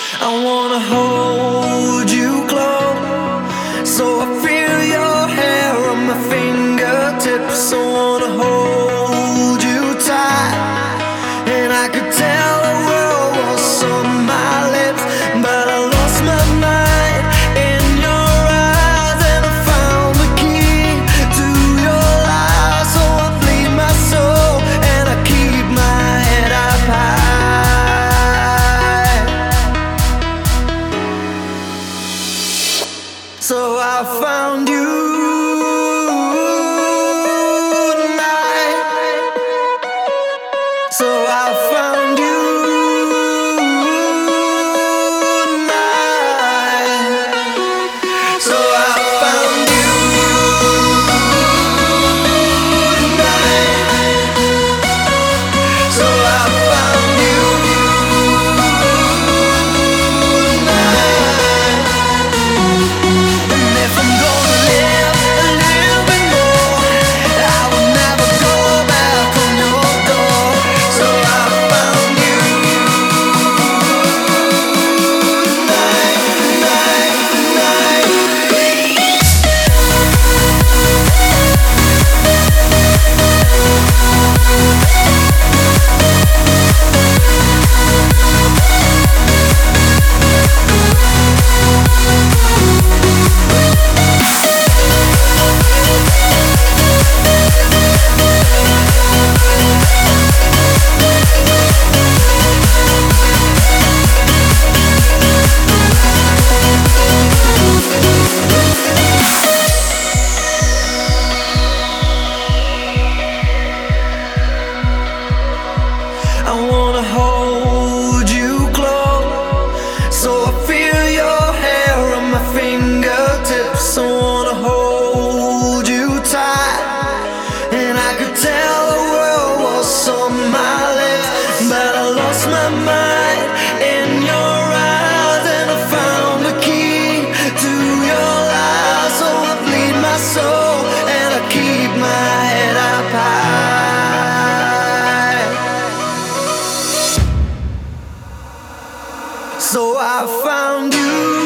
I wanna hold you close, so I feel your hair on my fingertips. I wanna hold you tight, and I could tell the world was on my lips, but I lost my mind in your eyes, and I found the key to your lies. So I bleed my soul, and I keep my head up high. So I found you tonight. So I found you tonight. So I found you tonight. So I found you tonight. And if I'm gonna live a little bit more, I will never go back on your door. So I found you tonight, tonight, tonight. I wanna hold you close, so I feel your hair on my fingertips. I wanna hold you tight, and I could tell the world was on my lips, but I lost my mind in your eyes, and I found the key to your lies. So I bleed my soul, and I keep my head up high. So I found you